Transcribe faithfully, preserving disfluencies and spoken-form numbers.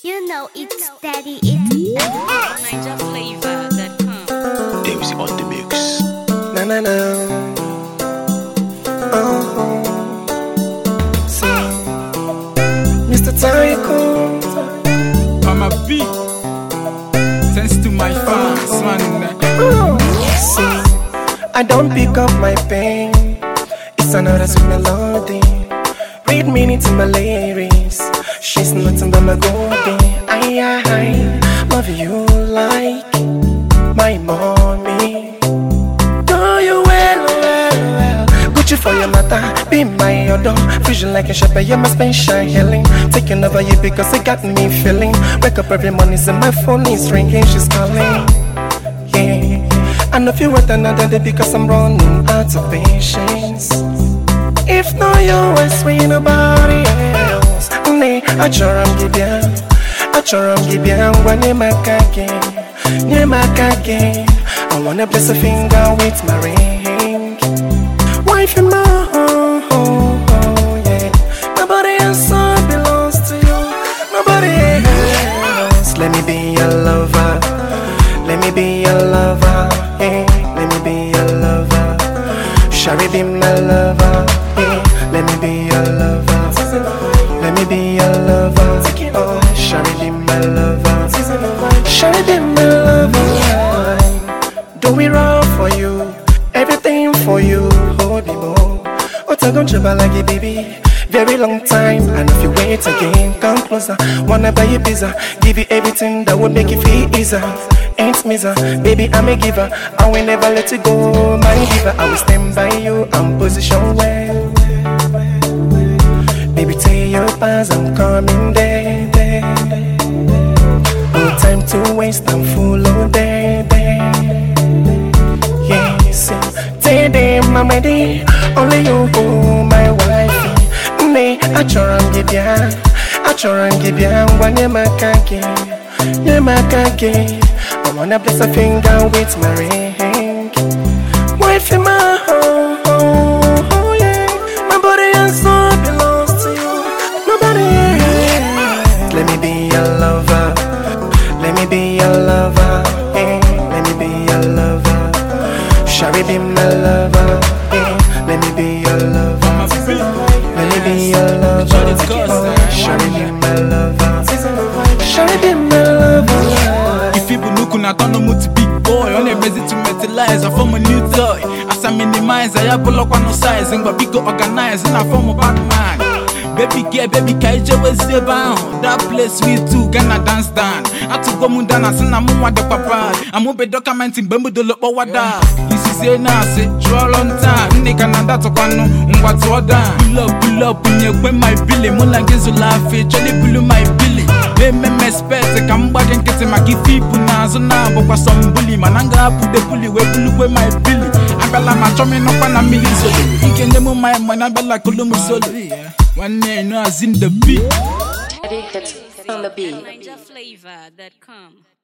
You know it's daddy, it's Niger flavor that comes. Dave's on the mix. Na na na. Oh, see, Mister Tycoon. I'm a beat. Thanks to my fans, man. See, I don't pick up my pain. It's another sweet melody. Read meaning to my lyrics. She's nothing but my goldie. I, I, I love you like my mommy. Do you well, well, well. Gucci for your mother, be my odor. Vision like a shepherd, you're my special healing. Taking over you because it got me feeling. Wake up every morning, see my phone is ringing, she's calling. Yeah, I know you wait another day because I'm running out of patience. If not you, I swear nobody else. Nay, I try and give ya, I try and give ya. When you make again, you make again. I wanna bless a finger with my ring. Wife in my home, oh, oh, yeah. Nobody else belongs to you. Nobody else. Let me be your lover. Let me be your lover. Hey, let me be your lover. Shall we be my lover? Hey, let me be your lover. Let me be your lover. Oh, shall we be my lover? Shall we be my lover? Do it all for you, everything for you. Oh, baby, what I gonna trouble like it, baby? Very long time, and if you wait again, come closer. Wanna buy you pizza, give you everything that would make you feel easier. Ain't miser, baby, I'm a giver. I will never let you go, my diva. I will stand by you and position well. Baby, take your pass, I'm coming there, there. No time to waste, I'm full of day, day. Yes, take them, I'm ready. Only you, my wife. Nay, I try and give ya, I try and give ya. When you make again, you make again. I wanna bless a finger with my ring. Wife in my home, oh, oh, yeah. My body and soul belongs to you. Nobody else. Let me be your lover. Let me be your lover. Hey, let me be your lover. Shall we be my lover? Hey, let me be your lover. Let me be your lover. Oh, shall we be my lover? Shall we be my lover? If people look on, I don't know what to big boy. On a ready to metalize, I form a new toy. As I minimize, I have block on no size. And but big organize, and I form a bad man. Baby girl, baby kaija was the bound. That place we too gonna dance down. I took go mundana, send a mum the papa. I'm up documenting Bambu the Lopo Wada. This is a nasi, draw long time. Nick and that to Pano, what's what done. Pull up, pull up, when you win my billy. Mulan gives you laugh, Johnny Blue my billy. Let me respect, come back and get him. I give people now, so now, but was some bully. Mananga put the bully where blue with my billy. I fell like my chumming up on a million solo. You can name my man, I like Columbus solo. One day, no, I was in the beat. On the beat. Niger flavor that comes.